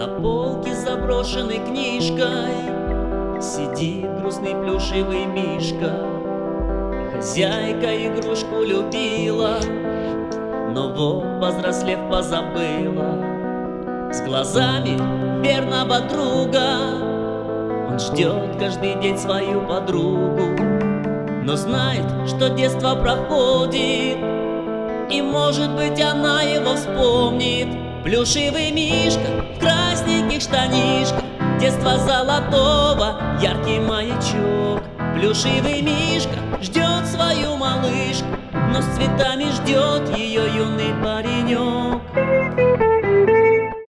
На полке с заброшенной книжкой сидит грустный плюшевый мишка. Хозяйка игрушку любила, но вот, повзрослев, позабыла. С глазами верного друга он ждет каждый день свою подругу, но знает, что детство проходит, и, может быть, она его вспомнит. Плюшевый мишка в красненьких штанишках, детства золотого, яркий маячок. Плюшевый мишка ждет свою малышку, но с цветами ждет ее юный паренек.